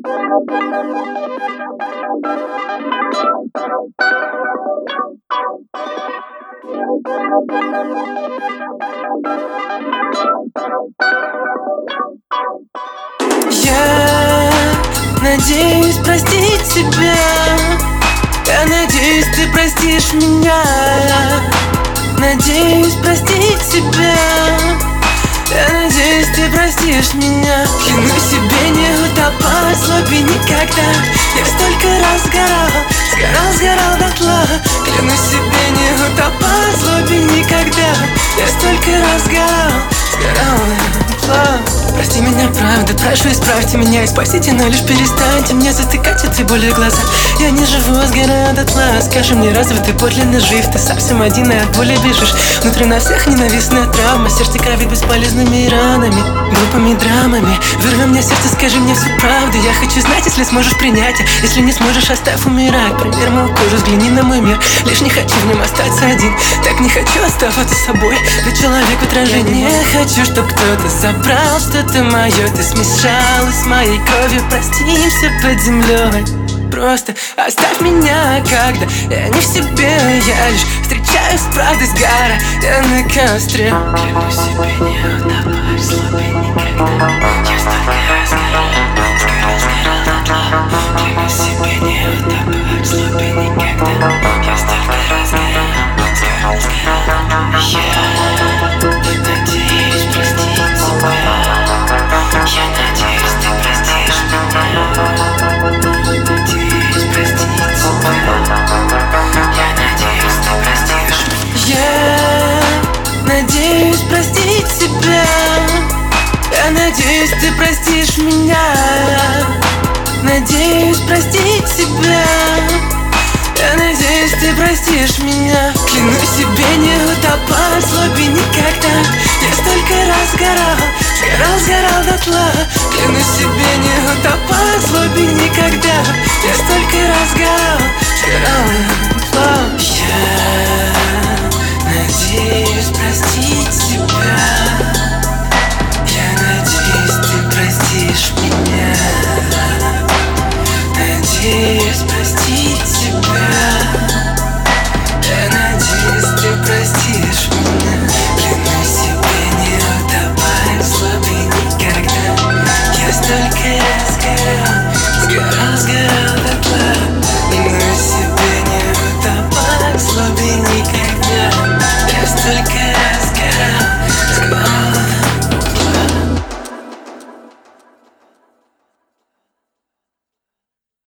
Я надеюсь простить тебя. Я надеюсь, ты простишь меня. Надеюсь простить тебя. Я надеюсь, ты простишь меня. Клянусь себе не утопать в злобе никогда. Я столько раз сгорал дотла. Клянусь себе не утопать в злобе никогда. Я столько раз сгорал дотла. Прости меня, правда, прошу, исправьте меня и спасите, но лишь перестаньте мне затыкать этой болью глаза. Я не живу, сгораю дотла. Скажи мне, разве ты подлинно жив? Ты совсем один и от боли бежишь. Внутри на всех ненавистная травма. Сердце кровит бесполезными ранами, глупыми драмами. Вырви мне сердце, скажи мне всю правду. Я хочу знать, если сможешь принять. Если не сможешь, оставь умирать. Пример мою кожу, взгляни на мой мир. Лишь не хочу в нем остаться один. Так не хочу оставаться собой. Ведь человек в отражении. Я не хочу, чтоб кто-то забрал что-то мое. Ты смешалась с моей кровью. Простимся под землей. Просто оставь меня, когда я не в себе. Я лишь встречаюсь с правдой, сгорая на костре. Клянусь себе не утопать в злобе никогда. Я столько раз сгорал дотла. Клянусь себе не утопать в злобе никогда. Я столько раз сгорал дотла. Я надеюсь простить тебя. Я надеюсь, ты простишь меня. Надеюсь простить тебя. Я надеюсь, ты простишь меня. Я надеюсь простить тебя. Я надеюсь, ты простишь меня. Надеюсь простить тебя. Я надеюсь, ты простишь меня. Клянусь себе не утопать в злобе никогда. Я столько раз сгорал дотла. Клянусь себе не утопать в злобе никогда. Я столько раз сгорал дотла. Я надеюсь простить тебя. Я надеюсь, ты простишь меня. Надеюсь простить